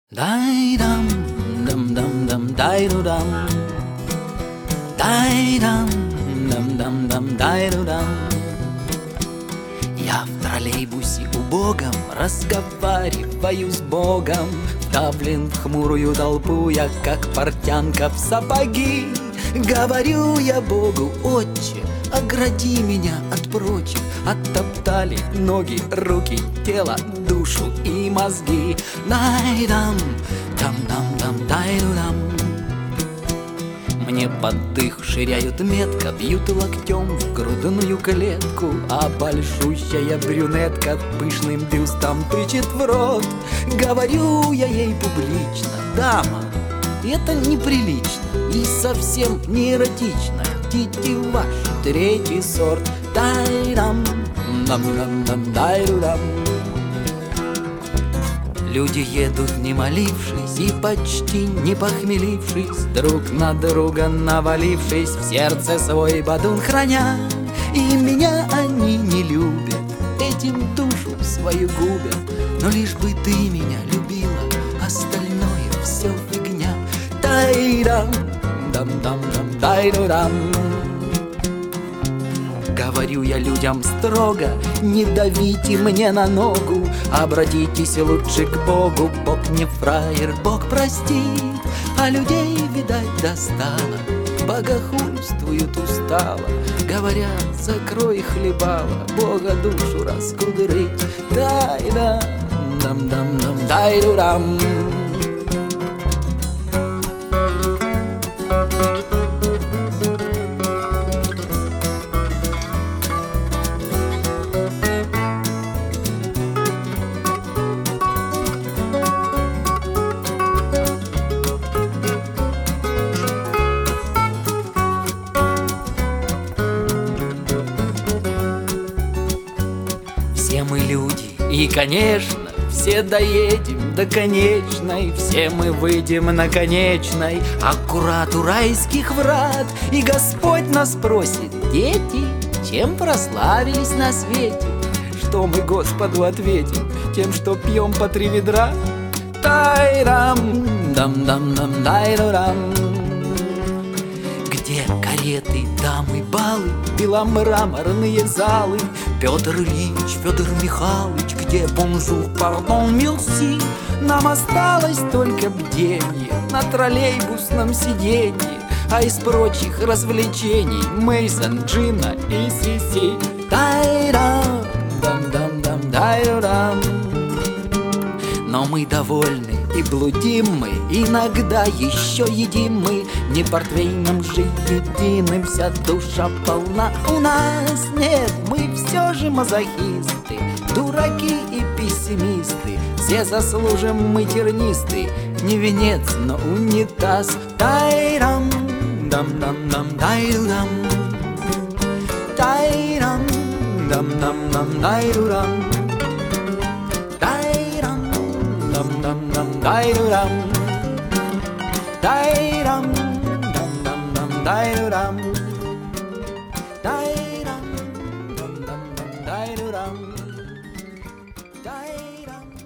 Дай дам, дам дам дам, дай ду дам, дай дам, дам дам дам, дай ду дам. Я в троллейбусе убогом разговариваю с Богом, вдавлен в хмурую толпу я, как портянка в сапоги. Говорю я Богу: Отче, огради меня от прочих. Оттоптали ноги, руки, тело, душу и мозги. Дай-дам, дам-дам-дам, дай-дам. Мне под дых ширяют метко, бьют локтем в грудную клетку, а большущая брюнетка пышным бюстом тычет в рот. Говорю я ей публично: дама, это неприлично и совсем не эротично. Тетива третий сорт. Дай-дам, дам-дам-дам, дай-дам. Люди едут, не молившись и почти не похмелившись, друг на друга навалившись, в сердце свой бадун храня. И меня они не любят, этим душу свою губят. Но лишь бы ты меня любила, остальное все фигня. Дай-дам, дам-дам-дам, дай-дам. Говорю я людям строго: не давите мне на ногу, обратитесь лучше к Богу. Бог не фраер, Бог простит, а людей, видать, достало, богохульствуют устало. Говорят: закрой хлебало, Бога душу раскудрыть. Дай-дам, дам-дам-дам, дай-дам. Все мы люди, и, конечно, все доедем до конечной, все мы выйдем на конечной, аккурат у райских врат. И Господь нас просит: дети, чем прославились на свете? Что мы Господу ответим? Тем, что пьем по 3 ведра? Тай-рам, дам-дам-дам, дай-рам. Где кареты, дамы, балы, беломраморные залы? Петр Ильич, Федор Михайлович, где бонжур, пардон, мерси? Нам осталось только бденье на троллейбусном сиденье, а из прочих развлечений Мейсон, Джина и Сиси. Дай-рам, дам-дам-дам, дай-рам. Но мы довольны и блудим мы, иногда еще едим мы. Не портвейном же единым вся душа полна у нас. Нет, мы все же мазохисты, дураки и пессимисты. Все заслужим мы тернисты, не венец, но унитаз. Дай-рам, дам-дам-дам, дай-рам. Дай-рам, дам-дам-дам, дай-рам. Dam-dam-dam, dai-ru-dam. Dai-ram, dam-dam-dam, dai-ru-dam. Dai-ram, dam-dam-dam, dai-ru-dam. Dai-ram.